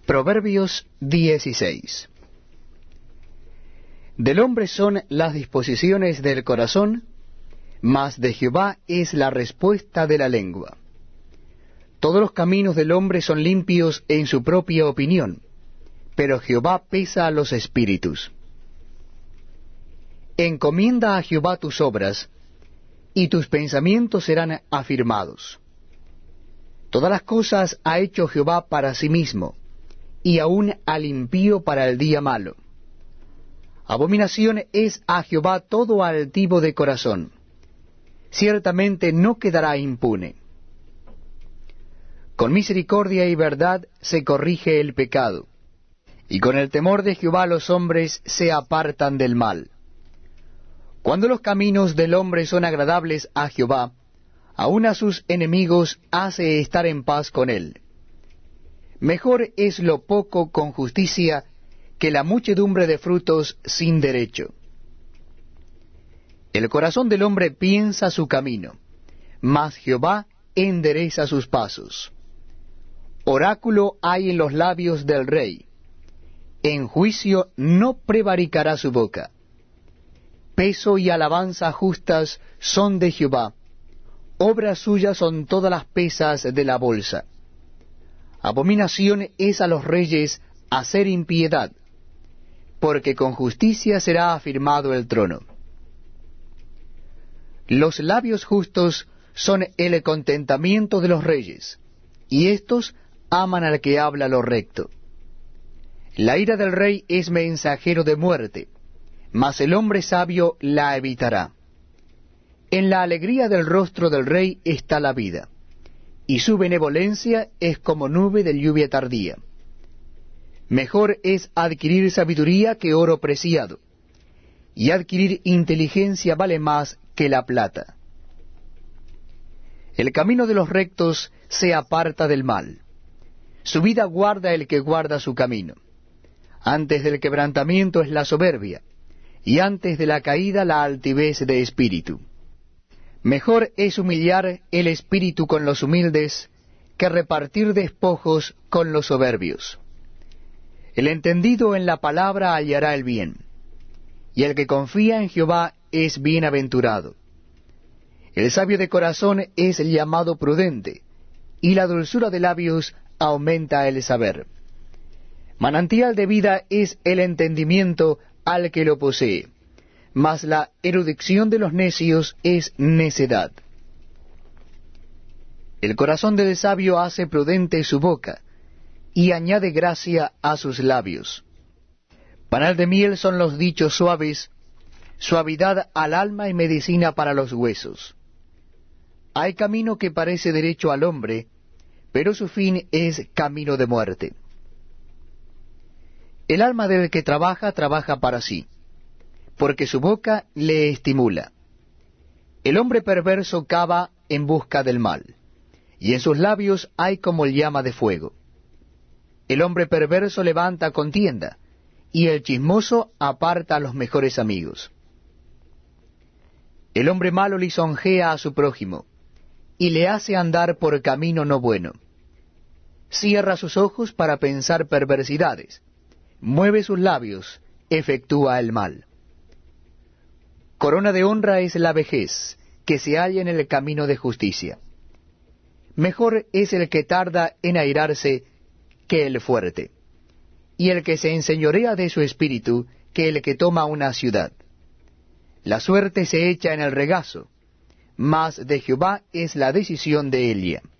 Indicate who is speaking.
Speaker 1: Proverbios 16. Del hombre son las disposiciones del corazón, mas de Jehová es la respuesta de la lengua. Todos los caminos del hombre son limpios en su propia opinión, pero Jehová pesa a los espíritus. Encomienda a Jehová tus obras, y tus pensamientos serán afirmados. Todas las cosas ha hecho Jehová para sí mismo, y aun al impío para el día malo. Abominación es a Jehová todo altivo de corazón. Ciertamente no quedará impune. Con misericordia y verdad se corrige el pecado, y con el temor de Jehová los hombres se apartan del mal. Cuando los caminos del hombre son agradables a Jehová, aun a sus enemigos hace estar en paz con él. Mejor es lo poco con justicia que la muchedumbre de frutos sin derecho. El corazón del hombre piensa su camino, mas Jehová endereza sus pasos. Oráculo hay en los labios del rey, en juicio no prevaricará su boca. Peso y alabanza justas son de Jehová, obras suyas son todas las pesas de la bolsa. Abominación es a los reyes hacer impiedad, porque con justicia será afirmado el trono. Los labios justos son el contentamiento de los reyes, y éstos aman al que habla lo recto. La ira del rey es mensajero de muerte, mas el hombre sabio la evitará. En la alegría del rostro del rey está la vida, y su benevolencia es como nube de lluvia tardía. Mejor es adquirir sabiduría que oro preciado, y adquirir inteligencia vale más que la plata. El camino de los rectos se aparta del mal, su vida guarda el que guarda su camino. Antes del quebrantamiento es la soberbia, y antes de la caída la altivez de espíritu. Mejor es humillar el espíritu con los humildes, que repartir despojos con los soberbios. El entendido en la palabra hallará el bien, y el que confía en Jehová es bienaventurado. El sabio de corazón es llamado prudente, y la dulzura de labios aumenta el saber. Manantial de vida es el entendimiento al que lo posee, mas la erudición de los necios es necedad. El corazón del sabio hace prudente su boca, y añade gracia a sus labios. Panal de miel son los dichos suaves, suavidad al alma y medicina para los huesos. Hay camino que parece derecho al hombre, pero su fin es camino de muerte. El alma del que trabaja, trabaja para sí, porque su boca le estimula. El hombre perverso cava en busca del mal, y en sus labios hay como llama de fuego. El hombre perverso levanta contienda, y el chismoso aparta a los mejores amigos. El hombre malo lisonjea a su prójimo, y le hace andar por camino no bueno. Cierra sus ojos para pensar perversidades, mueve sus labios, efectúa el mal. Corona de honra es la vejez, que se halla en el camino de justicia. Mejor es el que tarda en airarse que el fuerte, y el que se enseñorea de su espíritu que el que toma una ciudad. La suerte se echa en el regazo, mas de Jehová es la decisión de ella.